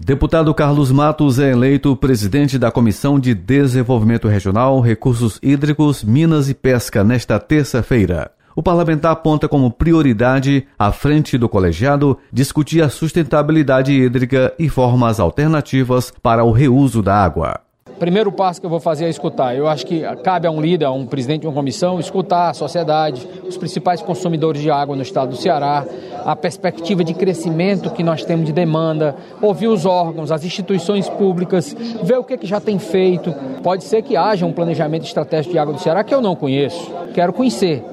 Deputado Carlos Matos é eleito presidente da Comissão de Desenvolvimento Regional, Recursos Hídricos, Minas e Pesca nesta terça-feira. O parlamentar aponta como prioridade, à frente do colegiado, discutir a sustentabilidade hídrica e formas alternativas para o reuso da água. Primeiro passo que eu vou fazer é escutar. Eu acho que cabe a um líder, a um presidente de uma comissão, escutar a sociedade, os principais consumidores de água no estado do Ceará, a perspectiva de crescimento que nós temos de demanda, ouvir os órgãos, as instituições públicas, ver o que já tem feito. Pode ser que haja um planejamento estratégico de água do Ceará que eu não conheço, quero conhecer.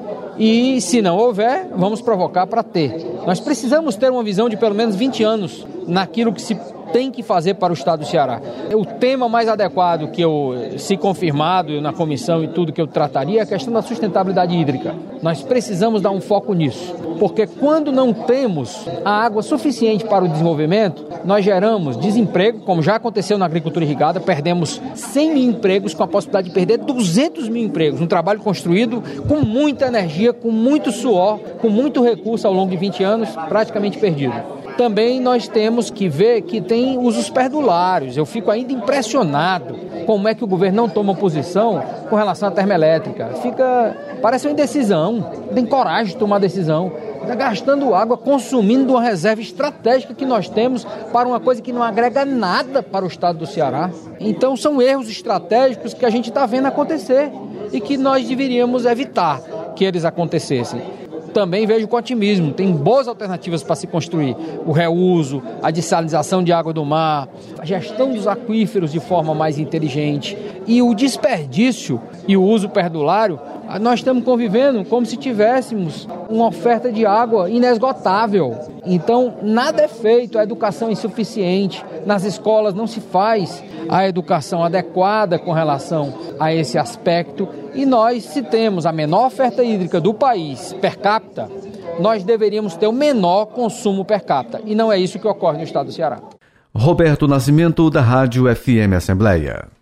E se não houver, vamos provocar para ter. Nós precisamos ter uma visão de pelo menos 20 anos naquilo que se tem que fazer para o estado do Ceará. O tema mais adequado que se confirmado na comissão e tudo que eu trataria é a questão da sustentabilidade hídrica. Nós precisamos dar um foco nisso, porque quando não temos a água suficiente para o desenvolvimento, nós geramos desemprego, como já aconteceu na agricultura irrigada, perdemos 100 mil empregos com a possibilidade de perder 200 mil empregos, um trabalho construído com muita energia, com muito suor, com muito recurso ao longo de 20 anos, praticamente perdido. Também nós temos que ver que tem usos perdulários. Eu fico ainda impressionado como é que o governo não toma posição com relação à termoelétrica. Parece uma indecisão, tem coragem de tomar decisão. Está gastando água, consumindo uma reserva estratégica que nós temos para uma coisa que não agrega nada para o estado do Ceará. Então são erros estratégicos que a gente está vendo acontecer e que nós deveríamos evitar que eles acontecessem. Também vejo com otimismo, tem boas alternativas para se construir. O reuso, a dessalinização de água do mar, a gestão dos aquíferos de forma mais inteligente e o desperdício e o uso perdulário. Nós estamos convivendo como se tivéssemos uma oferta de água inesgotável. Então, nada é feito, a educação é insuficiente. Nas escolas não se faz a educação adequada com relação a esse aspecto. E nós, se temos a menor oferta hídrica do país per capita, nós deveríamos ter o menor consumo per capita. E não é isso que ocorre no estado do Ceará. Roberto Nascimento, da Rádio FM Assembleia.